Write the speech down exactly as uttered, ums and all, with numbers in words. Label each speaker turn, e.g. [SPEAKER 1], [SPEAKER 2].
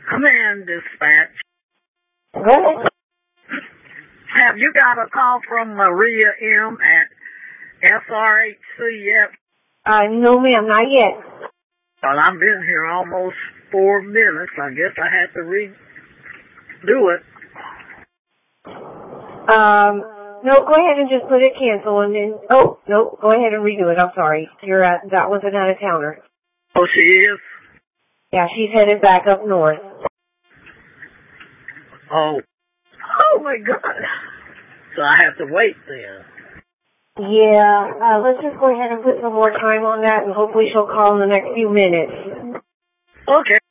[SPEAKER 1] Command dispatch.
[SPEAKER 2] Go ahead.
[SPEAKER 1] Have you got a call from Maria M. at S R H C yet?
[SPEAKER 2] Uh, no, ma'am, not yet.
[SPEAKER 1] Well, I've been here almost four minutes. I guess I had to redo it.
[SPEAKER 2] Um, no, go ahead and just put it cancel and then, oh, no, go ahead and redo it. I'm sorry. You're at, that was an out-of-towner.
[SPEAKER 1] Oh, she is?
[SPEAKER 2] Yeah, she's headed back up north.
[SPEAKER 1] Oh. Oh, my God. So I have to wait then.
[SPEAKER 2] Yeah, uh, let's just go ahead and put some more time on that and hopefully she'll call in the next few minutes.
[SPEAKER 1] Okay.